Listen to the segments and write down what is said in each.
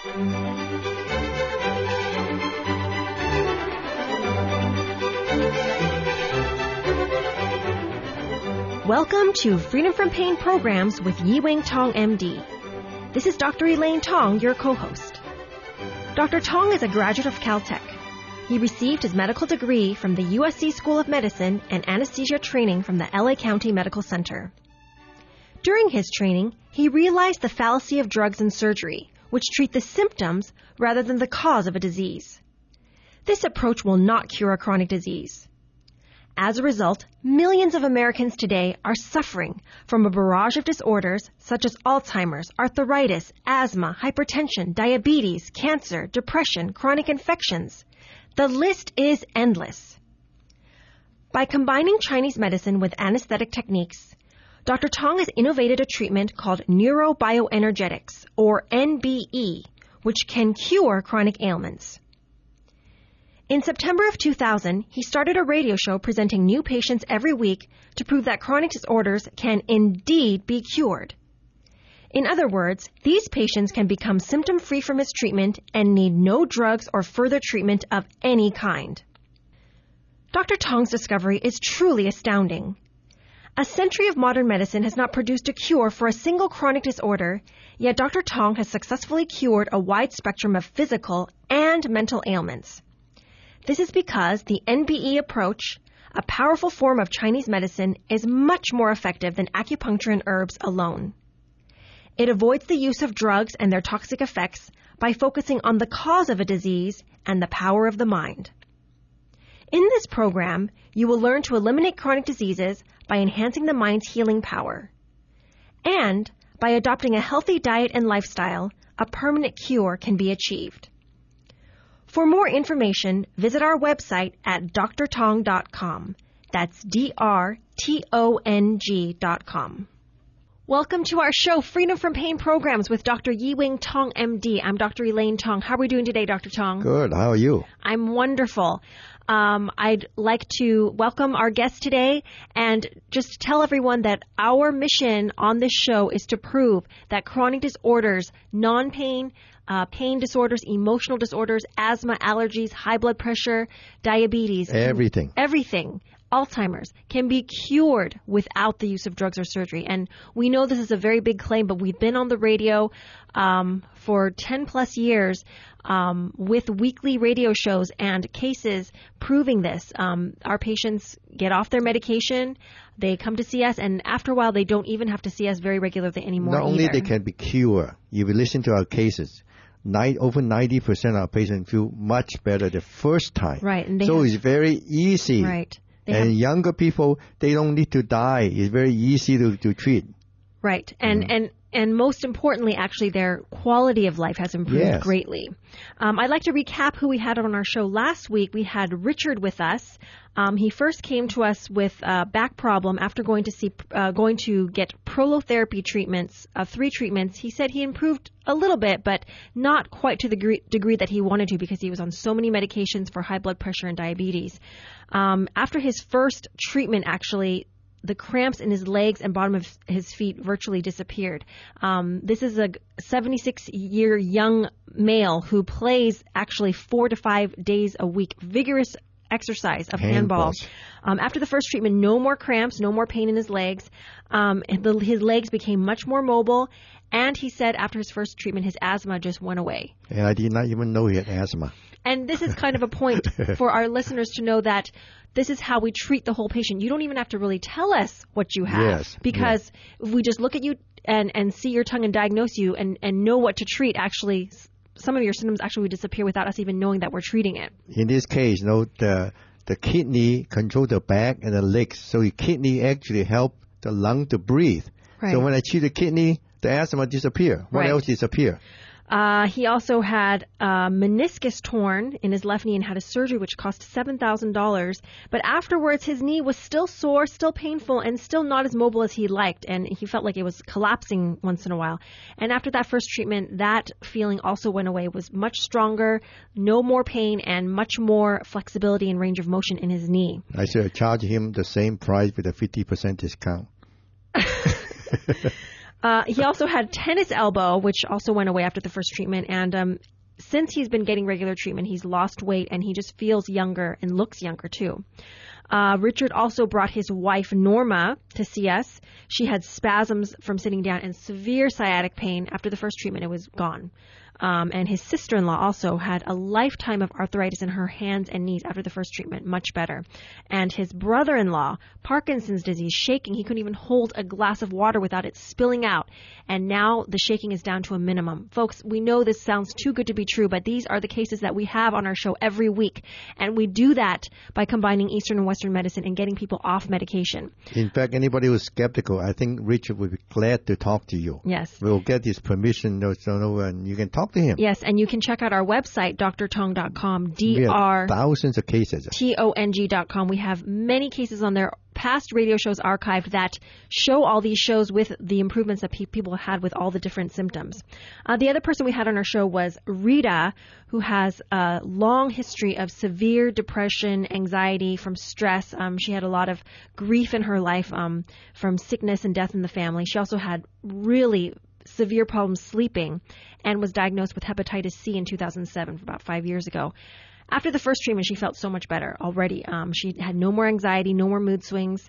Welcome to Freedom from Pain Programs with Yi-Wing Tong, MD. This is Dr. Elaine Tong, your co-host. Dr. Tong is a graduate of Caltech. He received his medical degree from the USC School of Medicine and anesthesia training from the LA County Medical Center. During his training, he realized the fallacy of drugs and surgery, which treat the symptoms rather than the cause of a disease. This approach will not cure a chronic disease. As a result, millions of Americans today are suffering from a barrage of disorders such as Alzheimer's, arthritis, asthma, hypertension, diabetes, cancer, depression, chronic infections. The list is endless. By combining Chinese medicine with anesthetic techniques, Dr. Tong has innovated a treatment called neurobioenergetics, or NBE, which can cure chronic ailments. In September of 2000, he started a radio show presenting new patients every week to prove that chronic disorders can indeed be cured. In other words, these patients can become symptom-free from his treatment and need no drugs or further treatment of any kind. Dr. Tong's discovery is truly astounding. A century of modern medicine has not produced a cure for a single chronic disorder, yet Dr. Tong has successfully cured a wide spectrum of physical and mental ailments. This is because the NBE approach, a powerful form of Chinese medicine, is much more effective than acupuncture and herbs alone. It avoids the use of drugs and their toxic effects by focusing on the cause of a disease and the power of the mind. In this program, you will learn to eliminate chronic diseases by enhancing the mind's healing power. And by adopting a healthy diet and lifestyle, a permanent cure can be achieved. For more information, visit our website at drtong.com. That's drtong.com. Welcome to our show, Freedom from Pain Programs with Dr. Yi-Wing Tong, MD. I'm Dr. Elaine Tong. How are we doing today, Dr. Tong? Good. How are you? I'm wonderful. I'd like to welcome our guest today and just tell everyone that our mission on this show is to prove that chronic disorders, non-pain, pain disorders, emotional disorders, asthma, allergies, high blood pressure, diabetes. Everything, Alzheimer's, can be cured without the use of drugs or surgery. And we know this is a very big claim, but we've been on the radio for 10 plus years with weekly radio shows and cases proving this. Our patients get off their medication, they come to see us, and after a while they don't even have to see us very regularly anymore. Not only they can be cured, if you listen to our cases, over 90% of our patients feel much better the first time. Right. And so it's very easy. Right. And younger people, they don't need to die. It's very easy to treat. Right. And most importantly, actually, their quality of life has improved greatly. I'd like to recap who we had on our show last week. We had Richard with us. He first came to us with a back problem after going to get prolotherapy treatments, 3 treatments. He said he improved a little bit, but not quite to the degree that he wanted to because he was on so many medications for high blood pressure and diabetes. After his first treatment, actually, the cramps in his legs and bottom of his feet virtually disappeared. This is a 76-year young male who plays actually 4 to 5 days a week, vigorous exercise of handball. After the first treatment, no more cramps, no more pain in his legs. His legs became much more mobile. And he said after his first treatment, his asthma just went away. And I did not even know he had asthma. And this is kind of a point for our listeners to know that this is how we treat the whole patient. You don't even have to really tell us what you have. Because if we just look at you and see your tongue and diagnose you and know what to treat, actually, some of your symptoms actually would disappear without us even knowing that we're treating it. In this case, the kidney control the back and the legs. So the kidney actually help the lung to breathe. Right. So when I treat the kidney, the asthma disappear. What else disappear? He also had meniscus torn in his left knee and had a surgery which cost $7,000. But afterwards, his knee was still sore, still painful, and still not as mobile as he liked. And he felt like it was collapsing once in a while. And after that first treatment, that feeling also went away. It was much stronger, no more pain, and much more flexibility and range of motion in his knee. I should charge him the same price with a 50% discount. He also had tennis elbow, which also went away after the first treatment. And since he's been getting regular treatment, he's lost weight and he just feels younger and looks younger too. Richard also brought his wife, Norma, to see us. She had spasms from sitting down and severe sciatic pain. After the first treatment, it was gone. And his sister-in-law also had a lifetime of arthritis in her hands and knees after the first treatment, much better. And his brother-in-law, Parkinson's disease, shaking. He couldn't even hold a glass of water without it spilling out. And now the shaking is down to a minimum. Folks, we know this sounds too good to be true, but these are the cases that we have on our show every week. And we do that by combining Eastern and Western medicine and getting people off medication. In fact, anybody who's skeptical, I think Richard would be glad to talk to you. Yes. We'll get his permission, and you can talk to him. Yes, and you can check out our website, drtong.com, We have thousands of cases. Tong.com. We have many cases on there, past radio shows archived that show all these shows with the improvements that people had with all the different symptoms. The other person we had on our show was Rita, who has a long history of severe depression, anxiety from stress. She had a lot of grief in her life from sickness and death in the family. She also had really severe problems sleeping and was diagnosed with hepatitis C in 2007, about 5 years ago. After the first treatment, she felt so much better already. She had no more anxiety, no more mood swings.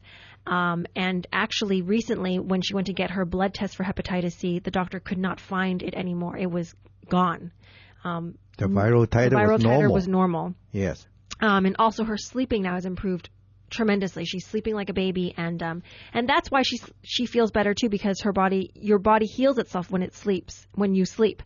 And actually, recently, when she went to get her blood test for hepatitis C, the doctor could not find it anymore. It was gone. The viral titer was normal. Yes. And also her sleeping now has improved tremendously. She's sleeping like a baby, and that's why she feels better too, because your body heals itself when you sleep.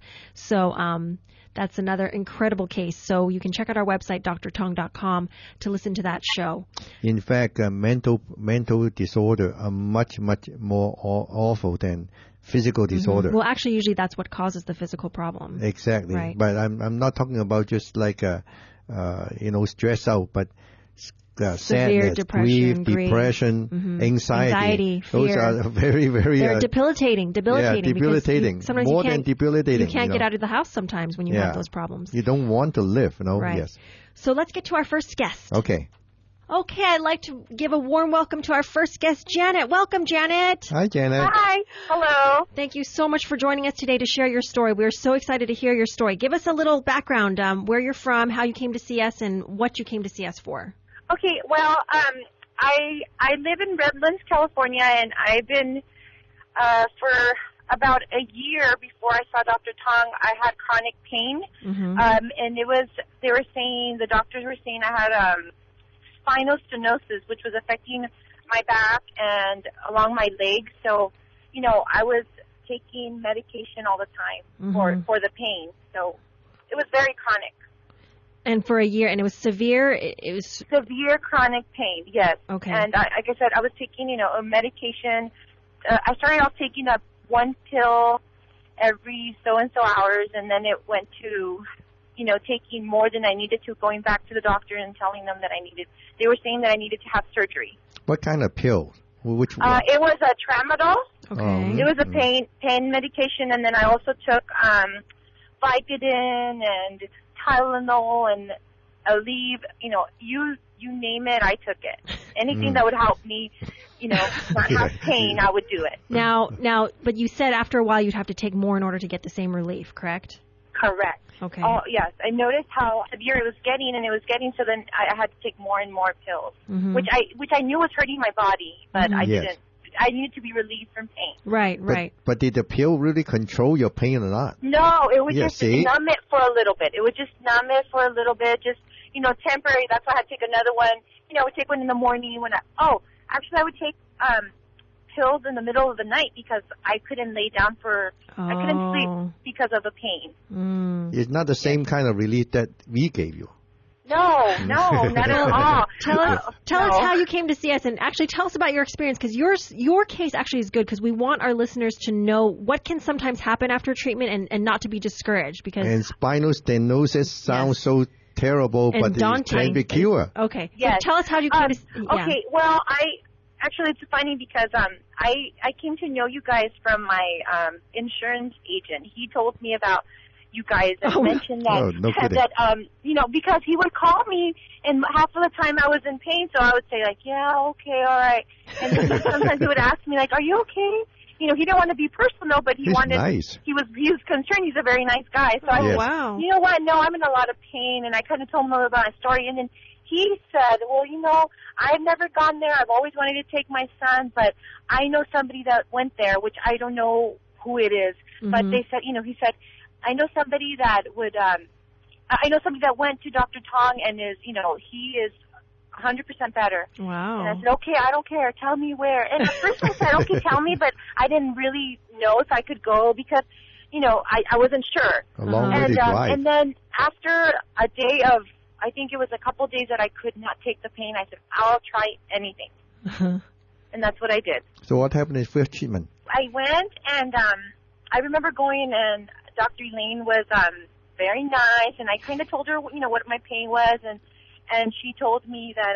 So that's another incredible case. So you can check out our website, drtong.com, to listen to that show. In fact, mental disorder are much more awful than physical disorder. Well, actually, usually that's what causes the physical problem. Exactly. Right. But I'm not talking about just like stress out, but severe sadness, grief, depression, anxiety. Fear. Those are very, very... They're debilitating. Yeah, debilitating. Sometimes more than debilitating. You can't get out of the house sometimes when you have those problems. You don't want to live, Right. Yes. So let's get to our first guest. Okay, I'd like to give a warm welcome to our first guest, Janet. Welcome, Janet. Hi, Janet. Hi. Hello. Thank you so much for joining us today to share your story. We're so excited to hear your story. Give us a little background, where you're from, how you came to see us, and what you came to see us for. Okay, well, I live in Redlands, California, and I've been for about a year before I saw Dr. Tong. I had chronic pain, and the doctors were saying I had spinal stenosis, which was affecting my back and along my legs. So, I was taking medication all the time for the pain. So it was very chronic. And for a year, and it was severe? It was severe chronic pain, yes. Okay. And like I said, I was taking, a medication. I started off taking up one pill every so-and-so hours, and then it went to, taking more than I needed to, going back to the doctor and telling them that they were saying that I needed to have surgery. What kind of pill? Which one? It was a tramadol. Okay. It was a pain medication, and then I also took Vicodin and Tylenol and Aleve, you name it, I took it. Anything that would help me, not have pain, I would do it. Now, but you said after a while you'd have to take more in order to get the same relief, correct? Correct. Okay. Oh, yes. I noticed how severe it was getting, so then I had to take more and more pills, which I knew was hurting my body, but I didn't. I needed to be relieved from pain. Right. But did the pill really control your pain or not? No, it would just numb it for a little bit. It would just numb it for a little bit, just, temporary. That's why I had to take another one. I would take one in the morning I would take pills in the middle of the night because I couldn't lay down I couldn't sleep because of the pain. It's not the same kind of relief that we gave you. No, not at all. Tell us how you came to see us, and actually tell us about your experience, because your case actually is good, because we want our listeners to know what can sometimes happen after treatment and not to be discouraged. And spinal stenosis sounds so terrible, and but daunting. It can be cured. Okay. Yes. So tell us how you came to see us. Okay, well, actually, it's funny because I came to know you guys from my insurance agent. He told me about you guys and mentioned that, because he would call me and half of the time I was in pain, so I would say like, yeah, okay, all right. And then sometimes he would ask me like, are you okay? he didn't want to be personal, but He's nice. He was concerned. He's a very nice guy. So I said, wow. You know what? No, I'm in a lot of pain. And I kind of told him about my story. And then he said, well, I've never gone there. I've always wanted to take my son, but I know somebody that went there, which I don't know who it is. Mm-hmm. But they said, he said, I know somebody that would, I know somebody that went to Dr. Tong and is, he is 100% better. Wow. And I said, okay, I don't care. Tell me where. And at first I said, okay, tell me, but I didn't really know if I could go because, I wasn't sure. A long way to drive. And then after a day of, I think it was a couple of days that I could not take the pain, I said, I'll try anything. And that's what I did. So what happened in first treatment? I went and I remember going and Dr. Elaine was very nice, and I kind of told her, what my pain was, and she told me that,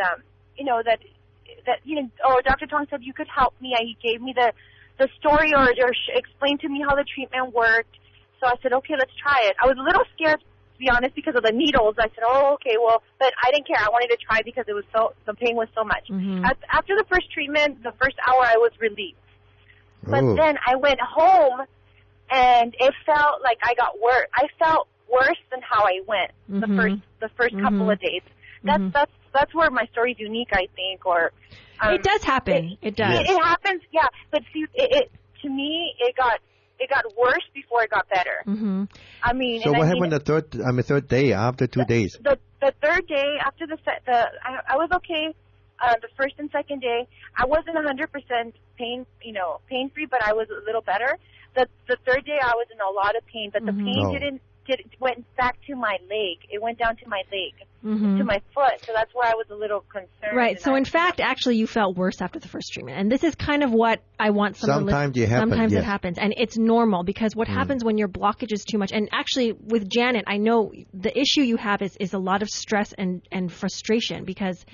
Dr. Tong said you could help me. He gave me the story or explained to me how the treatment worked. So I said, okay, let's try it. I was a little scared, to be honest, because of the needles. I said, oh, okay, well, but I didn't care. I wanted to try because the pain was so much. Mm-hmm. After the first treatment, the first hour, I was relieved. But then I went home, and it felt like I got worse. I felt worse than how I went the first couple of days. That's where my story's unique, I think. Or it does happen. It does. It happens, yeah. But see, to me, it got worse before it got better. Mm-hmm. I mean, so what happened the third day after 2 days? The third day after I was okay. The first and second day, I wasn't 100% pain free, but I was a little better. The third day, I was in a lot of pain, but the pain went back to my leg. It went down to my leg, to my foot. So that's where I was a little concerned. Right. So in fact, actually, you felt worse after the first treatment. And this is kind of what I want Sometimes it happens. And it's normal because what happens when your blockage is too much. And actually, with Janet, I know the issue you have is a lot of stress and frustration because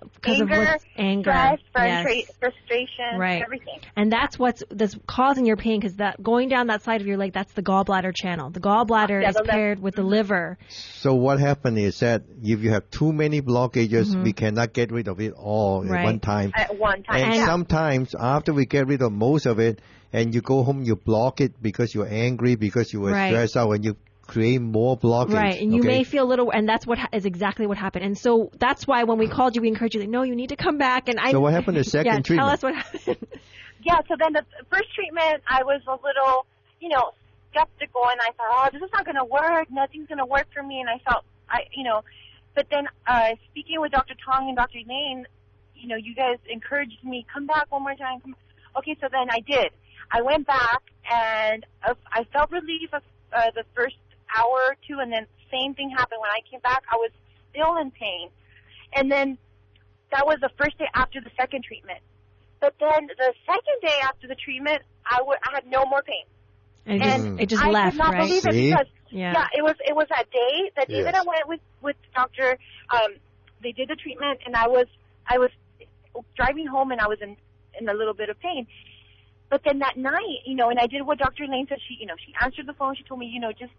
anger, stress, frustration, right. Everything. And that's causing your pain because that going down that side of your leg, that's the gallbladder channel. The gallbladder is paired with the liver. So what happened is that if you have too many blockages, we cannot get rid of it all at one time. At one time. And sometimes after we get rid of most of it and you go home, you block it because you're angry, because you were stressed out, and you create more blockage. Right, and you may feel a little, and that's what is exactly what happened. And so that's why when we called you, we encouraged you, no, you need to come back. And so what happened the second treatment? Tell us what happened. Yeah, so then the first treatment, I was a little, skeptical, and I thought, this is not going to work. Nothing's going to work for me. And I felt, but then speaking with Dr. Tong and Dr. Elaine, you guys encouraged me, come back one more time. Okay, so then I did. I went back, and I felt relief of the first hour or two, and then same thing happened. When I came back, I was still in pain. And then that was the first day after the second treatment. But then the second day after the treatment, I had no more pain. And it just I left, could not right? believe it because it was that day that Yes. that I went with Dr. They did the treatment, and I was driving home, and I was in a little bit of pain. But then that night, and I did what Dr. Elaine said. She answered the phone. She told me, just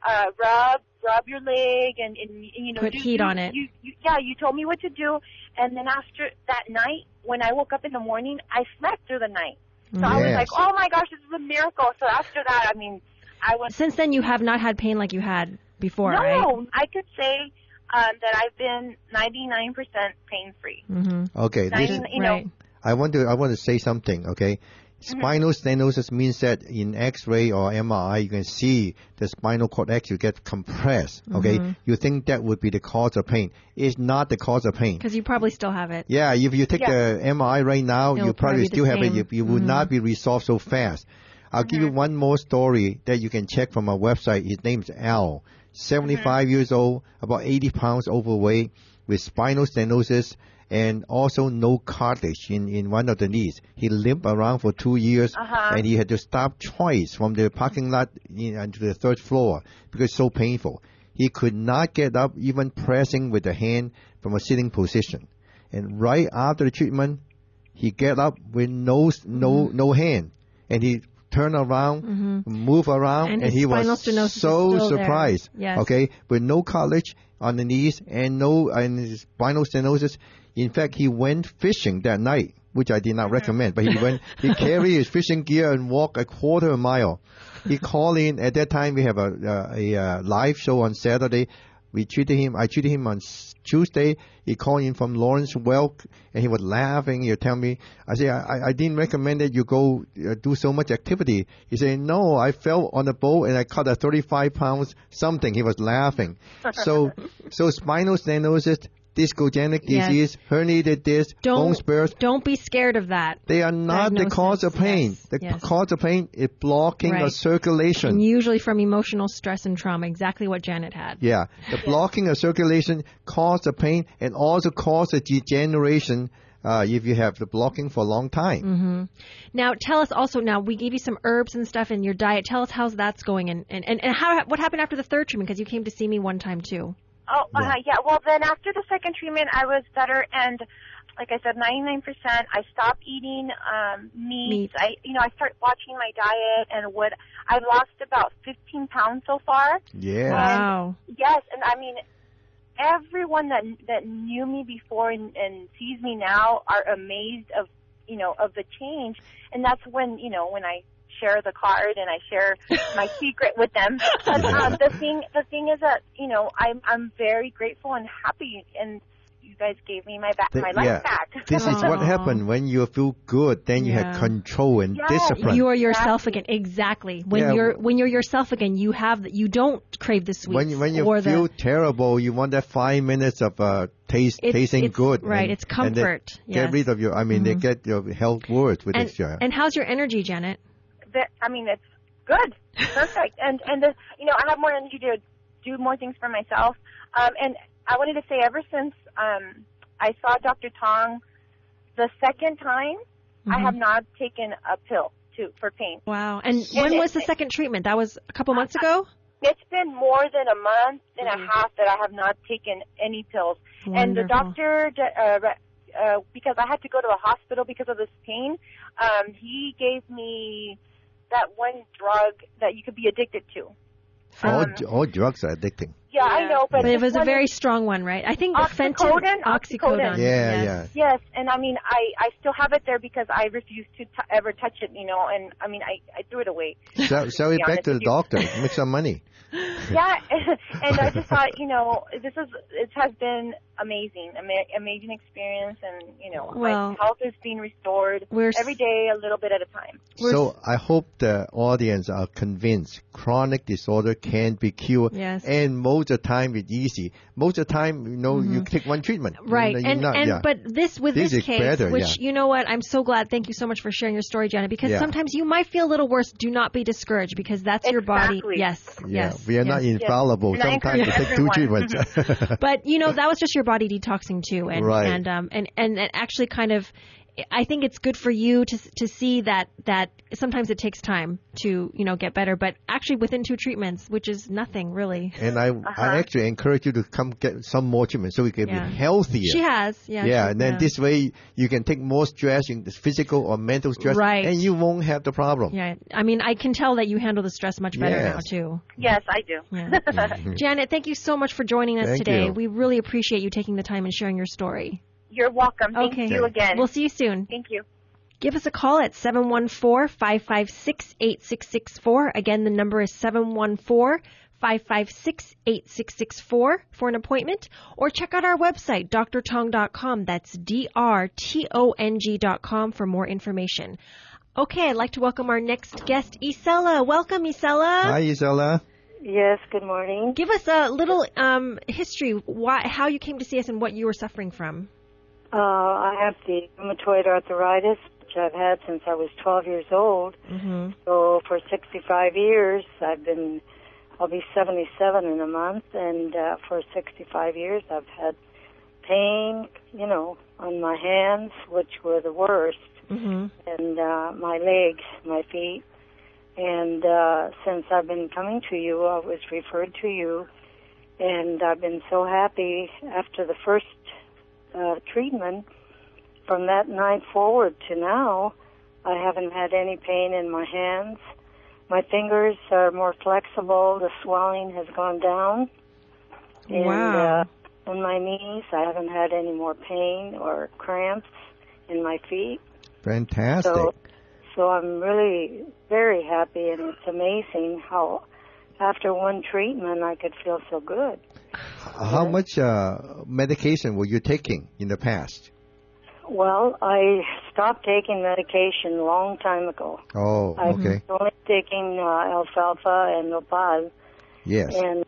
rub your leg and put heat on it. You told me what to do. And then after that night, when I woke up in the morning, I slept through the night. So I was like, oh my gosh, this is a miracle. So after that, I was. Since then, you have not had pain like you had before, no, right? No, I could say that I've been 99% pain free. Mm-hmm. Okay, right. I want to say something. Okay. Spinal stenosis means that in X-ray or MRI, you can see the spinal cord actually get compressed. Okay, you think that would be the cause of pain? It's not the cause of pain. Because you probably still have it. Yeah, if you take the MRI right now, you probably still have it. You would not be resolved so fast. I'll give you one more story that you can check from our website. His name's Al, 75 years old, about 80 pounds overweight, with spinal stenosis, and also no cartilage in one of the knees. He limped around for 2 years, and he had to stop twice from the parking lot to the third floor because it's so painful. He could not get up, even pressing with the hand from a sitting position. And right after the treatment, he get up with no hand, and he turned around, move around, and he was so surprised. Yes. Okay, with no cartilage on the knees and spinal stenosis. In fact, he went fishing that night which I did not recommend. But he carried his fishing gear and walked a quarter mile. He called in. At that time, we have a live show on Saturday. I treated him on Tuesday. He called in from Lawrence Welk, and he was laughing. He told me, I said, I didn't recommend that you go do so much activity. He said, no, I fell on the boat and I caught a 35 pounds something. He was laughing. So spinal stenosis, discogenic disease, herniated disc, bone spurs. Don't be scared of that. They are not the cause of pain. The cause of pain is blocking of circulation. And usually from emotional stress and trauma, exactly what Janet had. Yeah. The blocking of circulation causes the pain and also causes degeneration if you have the blocking for a long time. Mm-hmm. Now, tell us also, now we gave you some herbs and stuff in your diet. Tell us how that's going and what happened after the third treatment, because you came to see me one time too. Oh, yeah. Well, then after the second treatment, I was better, and like I said, 99%. I stopped eating meat. I started watching my diet, and I've lost about 15 pounds so far. Yeah. Wow. Yes, and I mean, everyone that knew me before and sees me now are amazed of the change, and that's when I share the card and I share my secret with them. But the thing is that I'm very grateful and happy, and you guys gave me my life back. This is what happened when you feel good. Then you have control and discipline. You are yourself again. Exactly. When you're yourself again, you don't crave the sweets. When you feel terrible, you want that 5 minutes of tasting good. Right. It's comfort. Get rid of they get your health words with this. And how's your energy, Janet? It's good, perfect, and I have more energy to do more things for myself. And I wanted to say, ever since I saw Dr. Tong the second time, I have not taken a pill for pain. Wow! And when was the second treatment? That was a couple months ago. It's been more than a month and a half that I have not taken any pills. Wonderful. And the doctor, because I had to go to a hospital because of this pain, he gave me that one drug that you could be addicted to. All drugs are addicting. Yeah, I know, but it was a very strong one, right? I think oxycodone. Yes, and I still have it there because I refuse to ever touch it, and I threw it away. Sell it back to the doctor, make some money. Yeah, and I just thought, it has been amazing experience, and my health is being restored every day, a little bit at a time. So I hope the audience are convinced chronic disorder can be cured, and most of the time it's easy. Most of the time, you take one treatment, right? But this case, better, which you know what, I'm so glad. Thank you so much for sharing your story, Janet. Because sometimes you might feel a little worse. Do not be discouraged, because that's your body. Yes. We are not infallible. Yes. Sometimes we take 2 treatments. But that was just your body detoxing too, and actually kind of. I think it's good for you to see that sometimes it takes time to get better, but actually within 2 treatments, which is nothing really. And I actually encourage you to come get some more treatment so you can be healthier. She has, and then this way you can take more stress, physical or mental stress, right? And you won't have the problem. Yeah, I can tell that you handle the stress much better now too. Yes, I do. Yeah. Janet, thank you so much for joining us today. You. We really appreciate you taking the time and sharing your story. You're welcome. Thank you again. We'll see you soon. Thank you. Give us a call at 714-556-8664. Again, the number is 714-556-8664 for an appointment. Or check out our website, drtong.com. That's drtong.com for more information. Okay, I'd like to welcome our next guest, Isela. Welcome, Isela. Hi, Isela. Yes, good morning. Give us a little history, how you came to see us and what you were suffering from. I have the rheumatoid arthritis, which I've had since I was 12 years old. Mm-hmm. So for 65 years, I'll be 77 in a month, and for 65 years I've had pain, on my hands, which were the worst, and my legs, my feet. And since I've been coming to you, I was referred to you, and I've been so happy after the first treatment. From that night forward to now, I haven't had any pain in my hands. My fingers are more flexible. The swelling has gone down. Wow. And on my knees, I haven't had any more pain or cramps in my feet. Fantastic. So I'm really very happy, and it's amazing how after one treatment I could feel so good. How much medication were you taking in the past? Well, I stopped taking medication a long time ago. Oh, okay. I was only taking alfalfa and nopal. Yes. And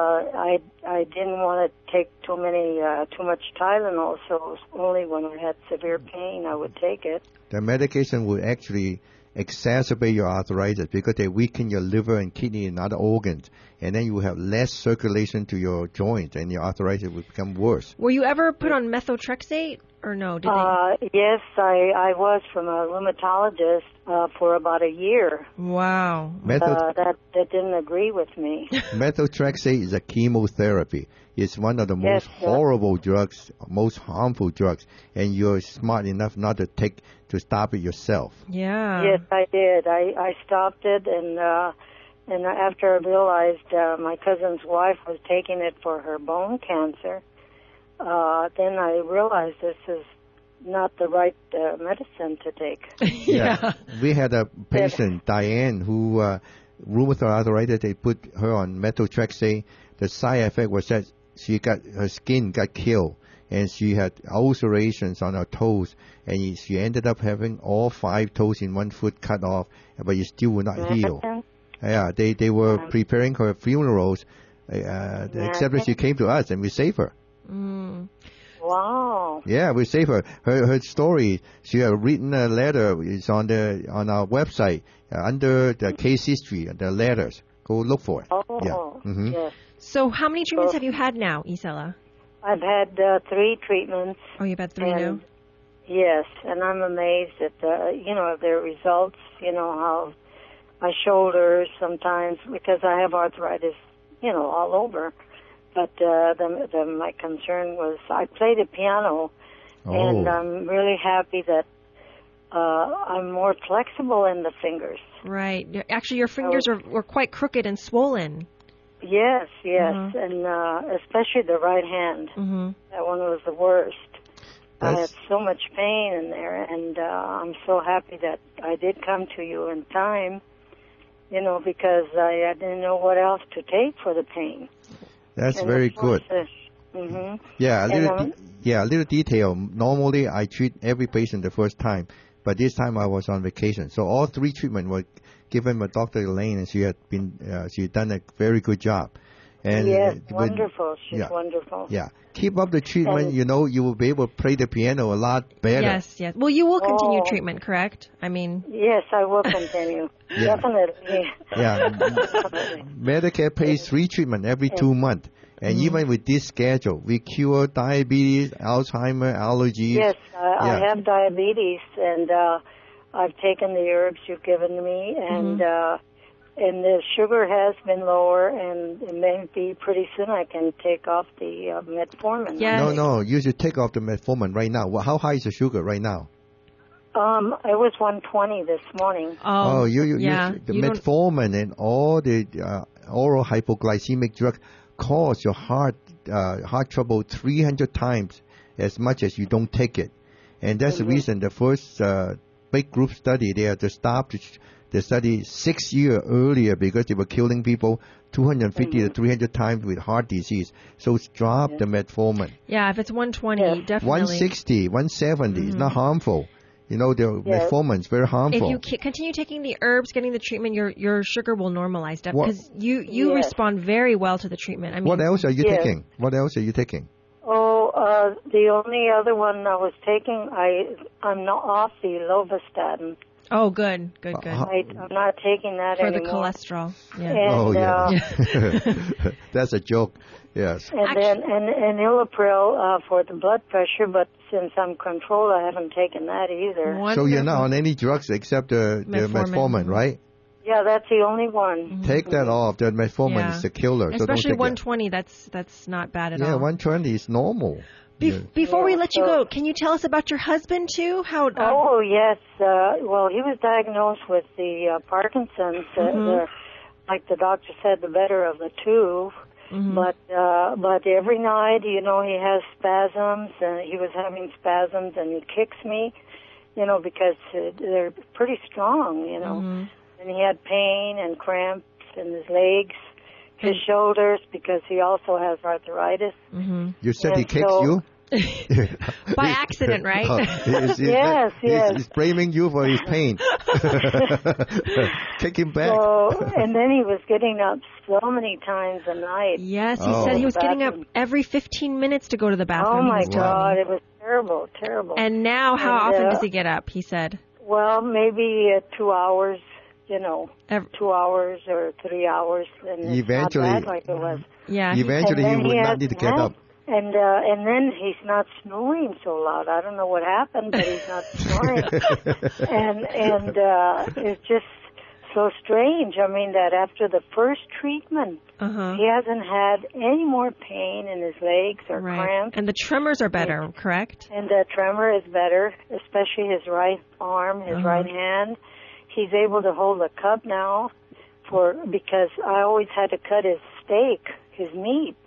I didn't want to take too much Tylenol, so it was only when I had severe pain I would take it. The medication would actually exacerbate your arthritis because they weaken your liver and kidney and other organs, and then you will have less circulation to your joints, and your arthritis will become worse. Were you ever put on methotrexate or no? Yes, I was from a rheumatologist for about a year. Wow. That didn't agree with me. Methotrexate is a chemotherapy. It's one of the most horrible drugs, most harmful drugs, and you're smart enough not to stop it yourself. Yeah. Yes, I did. I stopped it, and after I realized my cousin's wife was taking it for her bone cancer, then I realized this is not the right medicine to take. Yeah. We had a patient, Diane, who rheumatoid arthritis, they put her on methotrexate. The side effect was that her skin got killed, and she had ulcerations on her toes, and she ended up having all 5 toes in one foot cut off, but it still would not heal. Yeah, they were preparing her funerals, except that she came to us and we saved her. Mm. Wow. Yeah, we saved her. Her story, she had written a letter. It's on our website under the case history, the letters. Go look for it. Oh, yeah. Mm-hmm. Yes. So how many treatments have you had now, Isela? I've had 3 treatments. Oh, you've had 3 now? Yes, and I'm amazed at their results. You know, how my shoulders sometimes, because I have arthritis, all over. But my concern was I play the piano, and I'm really happy that I'm more flexible in the fingers. Right. Actually, your fingers were quite crooked and swollen. Yes, and especially the right hand. Mm-hmm. That one was the worst. I had so much pain in there, and I'm so happy that I did come to you in time, because I didn't know what else to take for the pain. That's very good. Mm-hmm. Yeah, a little detail. Normally, I treat every patient the first time, but this time I was on vacation. So all 3 treatments were given by Dr. Elaine, and she had done a very good job. And yes, wonderful. She's wonderful. Yeah. Keep up the treatment, you will be able to play the piano a lot better. Yes. Well, you will continue treatment, correct? I mean... Yes, I will continue. Definitely. Yeah. Medicare pays 3 treatments every 2 months. And even with this schedule, we cure diabetes, Alzheimer's, allergies. Yes, I have diabetes, and I've taken the herbs you've given me, and and the sugar has been lower, and maybe pretty soon I can take off the metformin. Yes. No, you should take off the metformin right now. Well, how high is the sugar right now? It was 120 this morning. The metformin and all the oral hypoglycemic drugs cause your heart trouble 300 times as much as you don't take it. And that's the reason the first big group study, they had to stop the study 6 years earlier because they were killing people 250 to 300 times with heart disease. So drop the metformin. Yeah, if it's 120, definitely. 160, 170 is not harmful. The metformin is very harmful. If you continue taking the herbs, getting the treatment, your sugar will normalize, because you respond very well to the treatment. I mean, what else are you taking? What else are you taking? Oh, the only other one I was taking, I'm not off the lovastatin. Oh, good. I'm not taking that for anymore. The cholesterol. Yeah. And, that's a joke. Yes. And then and Ilopril for the blood pressure, but since I'm controlled, I haven't taken that either. Wonderful. So you're not on any drugs except the metformin, right? Yeah, that's the only one. Mm-hmm. Take that off. That metformin is a killer. Especially so 120. That's not bad at all. Yeah, 120 is normal. Before we let you go, can you tell us about your husband too? Oh yes. Well, he was diagnosed with the Parkinson's. Like the doctor said, the better of the two. Mm-hmm. But every night, he has spasms, and he was having spasms, and he kicks me, because they're pretty strong, Mm-hmm. And he had pain and cramps in his legs, his shoulders, because he also has arthritis. Mm-hmm. You said he kicked you? By accident, right? Yes. He's blaming you for his pain. Kick him back. And then he was getting up so many times a night. Yes, he said he was getting up every 15 minutes to go to the bathroom. Oh, my God. It was terrible. And now, how often does he get up, he said? Well, maybe 2 hours, 2 hours or 3 hours. And eventually, it's not bad like it was. Yeah. Eventually, he would not need to get up. And then he's not snoring so loud. I don't know what happened, but he's not snoring. and it's just so strange. I mean, that after the first treatment, he hasn't had any more pain in his legs or cramps. And the tremors are better, correct? And the tremor is better, especially his right arm, his right hand. He's able to hold a cup now because I always had to cut his steak, his meat.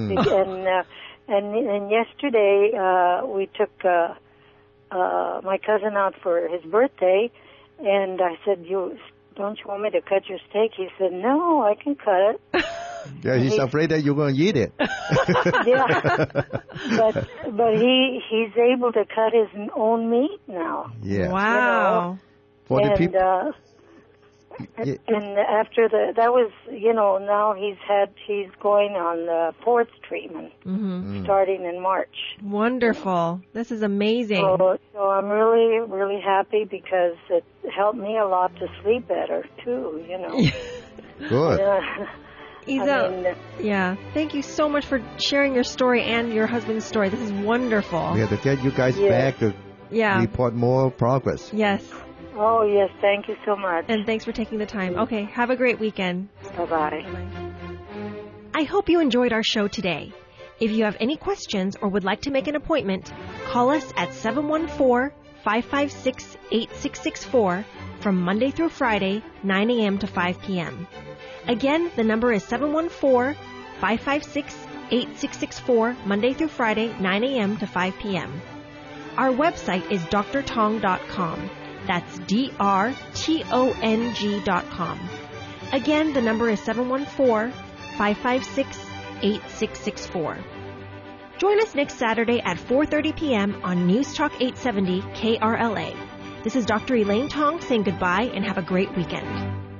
And yesterday we took my cousin out for his birthday, and I said, don't you want me to cut your steak? He said, no, I can cut it. Yeah, he's afraid that you're going to eat it. Yeah, but he's able to cut his own meat now. Yeah. Wow. For the people. And after that was, now he's going on the fourth treatment, starting in March. Wonderful. This is amazing. So I'm really, really happy because it helped me a lot to sleep better too, Good. Isa, thank you so much for sharing your story and your husband's story. This is wonderful. We have to get you guys back to report more progress. Yes. Oh, yes. Thank you so much. And thanks for taking the time. Okay. Have a great weekend. Bye-bye. I hope you enjoyed our show today. If you have any questions or would like to make an appointment, call us at 714-556-8664 from Monday through Friday, 9 a.m. to 5 p.m. Again, the number is 714-556-8664, Monday through Friday, 9 a.m. to 5 p.m. Our website is drtong.com. That's drtong.com. Again, the number is 714-556-8664. Join us next Saturday at 4:30 p.m. on News Talk 870 KRLA. This is Dr. Elaine Tong saying goodbye and have a great weekend.